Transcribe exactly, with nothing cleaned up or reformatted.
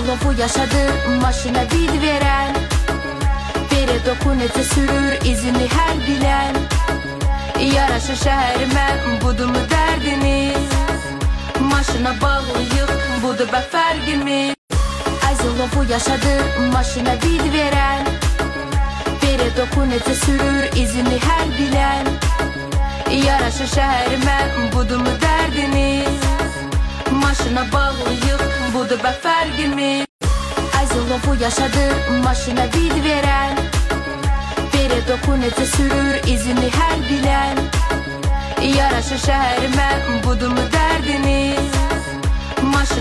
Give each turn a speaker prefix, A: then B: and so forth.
A: Əzilovu yaşadı maşına vid verən, Bere doku necə sürür izini hər bilən. Yaraşır şəhərimə budumu dərdiniz, Maşına bağlıyıq budur bə fərqimiz. Əzilovu yaşadı maşına vid verən, Bere doku necə sürür izini hər bilən. Yaraşır şəhərimə budumu dərdiniz, Maşına bağlıyıq budur bə fərqimiz. Əzilovu yaşadı maşına vid verən, Bere doku necə sürür izini hər bilən. Yaraşır şəhərimə budumu dərdiniz, Maşına